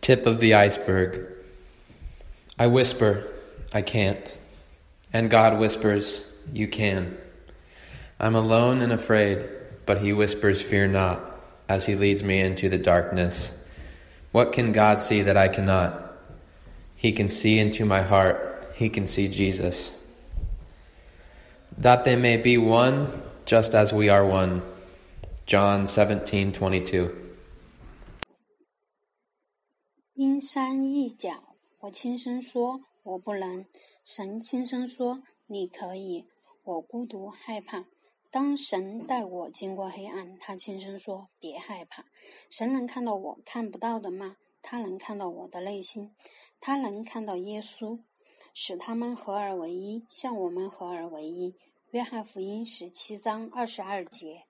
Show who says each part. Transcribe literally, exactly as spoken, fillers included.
Speaker 1: Tip of the iceberg. I whisper, I can't. And God whispers, you can. I'm alone and afraid, but he whispers, fear not, as he leads me into the darkness. What can God see that I cannot? He can see into my heart. He can see Jesus. That they may be one, just as we are one. John seventeen twenty-two.
Speaker 2: 阴山一角，我轻声说，我不能。神轻声说，你可以。我孤独害怕。当神带我经过黑暗，他轻声说，别害怕。神能看到我看不到的吗？他能看到我的内心，他能看到耶稣，使他们合而为一，像我们合而为一。约翰福音十七章二十二节。